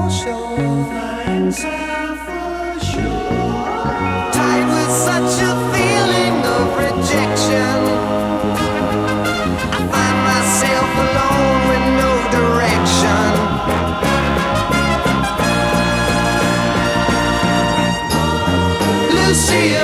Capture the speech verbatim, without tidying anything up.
Tied with such a feeling of rejection, I find myself alone with no direction. Lucia.